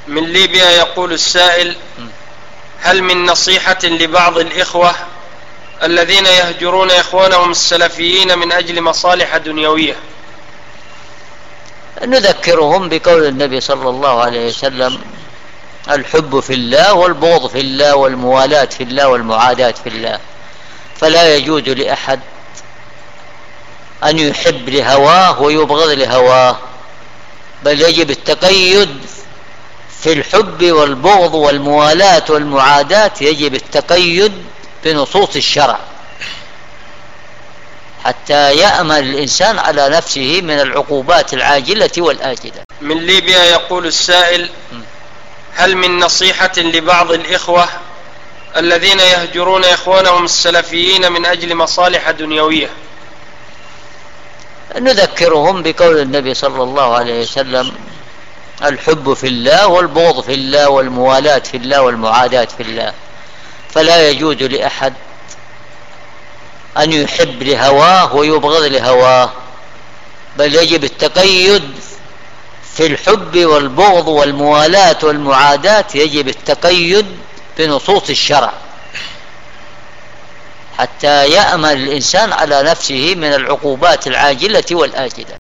من ليبيا يقول السائل: هل من نصيحة لبعض الإخوة الذين يهجرون إخوانهم السلفيين من أجل مصالح دنيوية؟ نذكرهم بقول النبي صلى الله عليه وسلم: الحب في الله والبغض في الله والموالاة في الله والمعاداة في الله. فلا يجوز لأحد أن يحب لهواه ويبغض لهواه، بل يجب التقيد في الحب والبغض والموالاة والمعاداة، يجب التقيد بنصوص الشرع حتى يأمن الإنسان على نفسه من العقوبات العاجلة والآجلة. من ليبيا يقول السائل: هل من نصيحة لبعض الإخوة الذين يهجرون إخوانهم السلفيين من أجل مصالح دنيوية؟ نذكرهم بقول النبي صلى الله عليه وسلم: الحب في الله والبغض في الله والموالاة في الله والمعاداة في الله. فلا يجوز لأحد أن يحب لهواه ويبغض لهواه، بل يجب التقيد في الحب والبغض والموالاة والمعاداة، يجب التقيد بنصوص الشرع حتى يأمن الإنسان على نفسه من العقوبات العاجلة والآجلة.